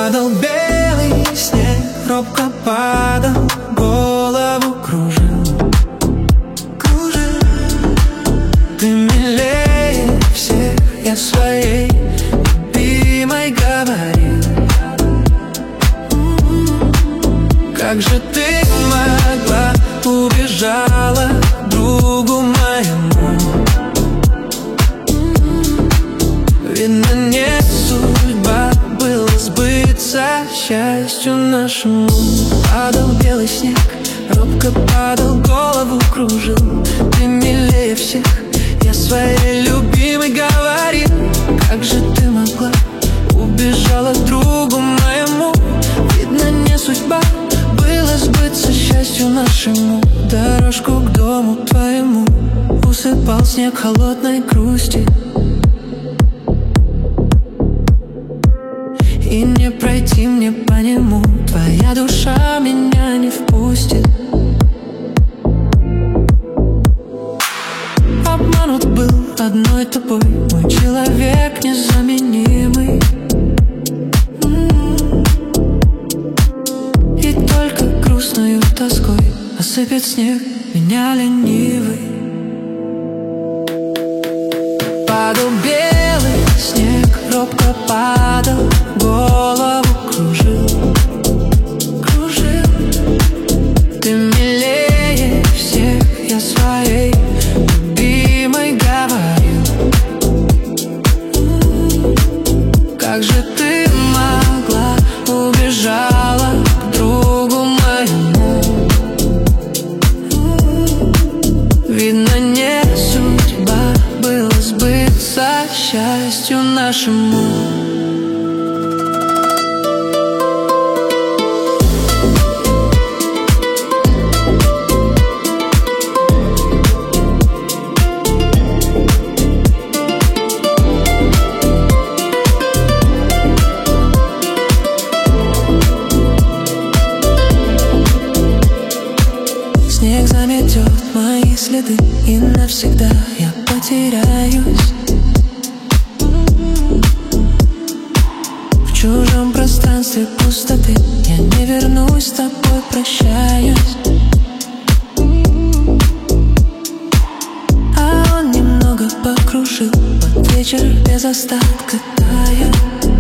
Падал белый снег, робко падал, голову кружил, кружил. Ты милее всех, я своей любимой говорил. Как же ты могла, убежала к другу моему? Видно, не судьба была сбыться счастью нашему. Падал белый снег, робко падал, голову кружил. Ты милее всех, я своей любимой говорил. Как же ты могла, убежала к другу моему? Видно, не судьба было сбыться счастью нашему. Дорожку к дому твоему усыпал снег холодной грусти. И не пройти мне по нему, твоя душа меня не впустит. Обманут был одной тобой мой человек незаменимый. И только грустною тоской осыпет снег меня ленивый. Падал белый снег, робко падал, голову кружил, кружил. Ты милее всех, я своей любимой говорил. Как же ты могла, убежала к другу моему? Видно, не судьба было сбыться счастью нашему. Снег заметет мои следы, и навсегда я потеряюсь в чужом пространстве пустоты. Я не вернусь, с тобой прощаюсь. А он немного покружил, под вечер без остатка тая.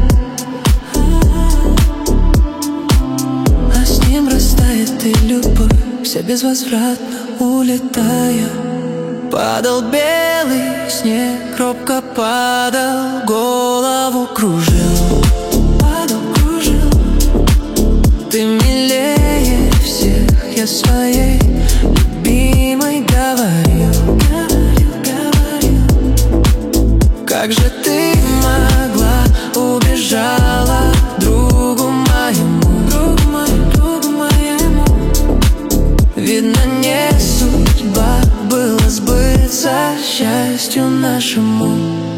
А с ним растает и любовь, вся безвозвратно улетая. Падал белый снег, робко падал, голову кружил, падал, кружил. Ты милее всех, я своей любимой говорил, говорил, говорил. Как же ты могла, убежала к другу моему, другу моему, другу моему? Видно, не судьба было сбыться счастью нашему.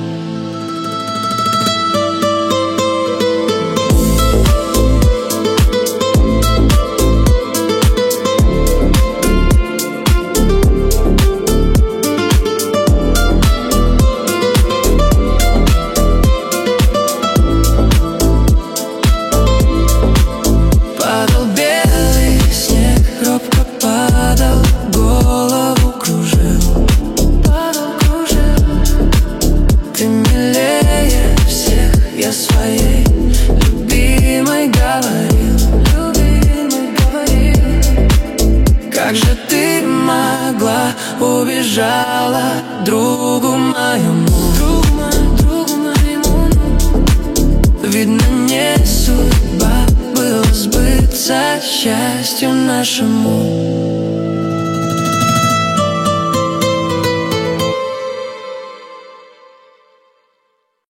Падал белый снег, робко падал, голову кружил, падал, кружил. Ты милее всех, я своей любимой говорил, любимой говорил. Как же ты могла, убежала к другу моему, другу моему? Видно, не судьба было сбыться счастью нашему.